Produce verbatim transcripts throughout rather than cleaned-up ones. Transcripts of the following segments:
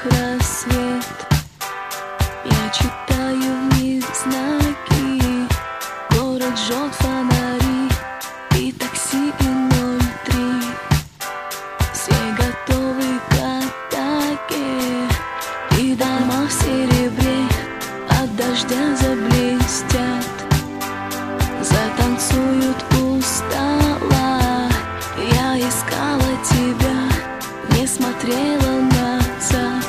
рассвет. Я читаю в них знаки, город жжет фонари и такси и ноль три. Все готовы к атаке, и дома в серебре от дождя заблестят. Затанцуют у стола. Я искала тебя, не смотрела назад.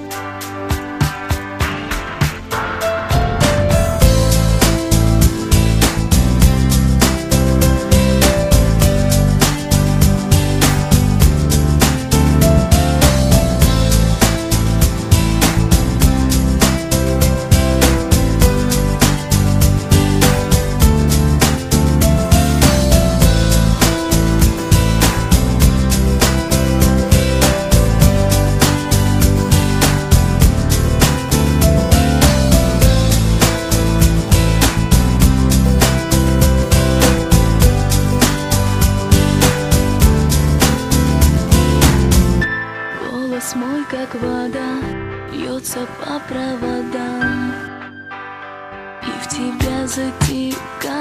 Голос мой, как вода, льется по проводам, и в тебя затекает.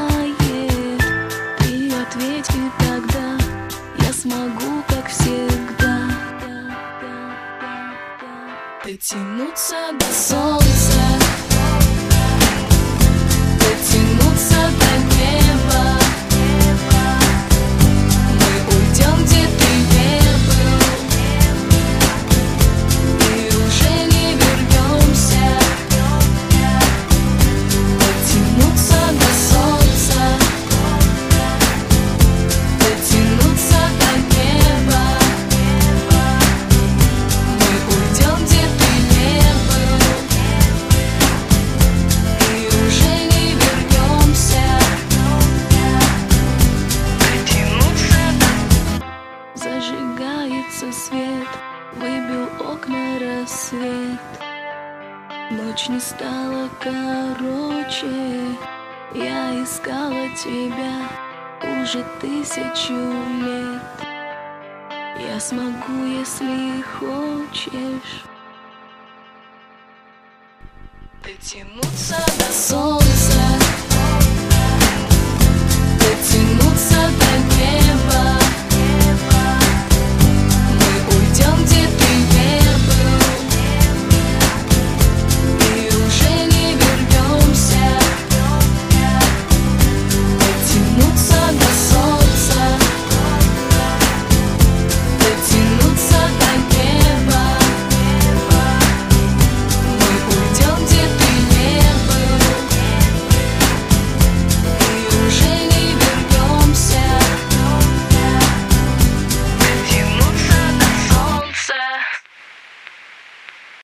Ты ответь, и тогда я смогу, как всегда, дотянуться до солнца, дотянуться до неба. Мы уйдем, где ты не был, и уже не вернемся. Дотянуться до солнца, дотянуться до неба. Мы уйдем, где ты не был, и уже не вернемся. Дотянуться до... Зажигается свет, выбил окна рассвет. Ночь не стала короче, я искала тебя уже тысячу лет. Я смогу, если хочешь, дотянуться до солнца.